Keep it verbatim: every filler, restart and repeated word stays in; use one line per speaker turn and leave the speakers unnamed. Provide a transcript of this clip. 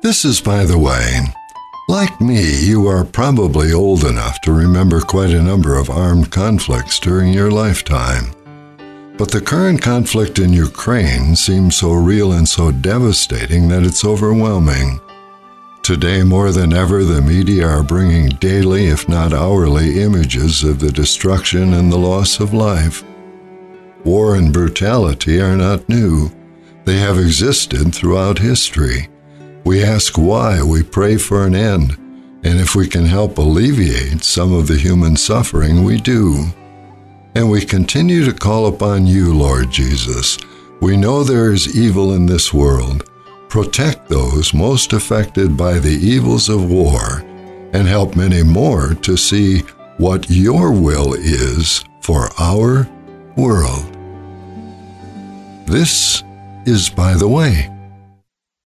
This is By the Way. Like me, you are probably old enough to remember quite a number of armed conflicts during your lifetime. But the current conflict in Ukraine seems so real and so devastating that it's overwhelming. Today, more than ever, the media are bringing daily, if not hourly, images of the destruction and the loss of life. War and brutality are not new. They have existed throughout history. We ask why, we pray for an end, and if we can help alleviate some of the human suffering, we do. And we continue to call upon you, Lord Jesus. We know there is evil in this world. Protect those most affected by the evils of war, and help many more to see what your will is for our world. This is By the Way.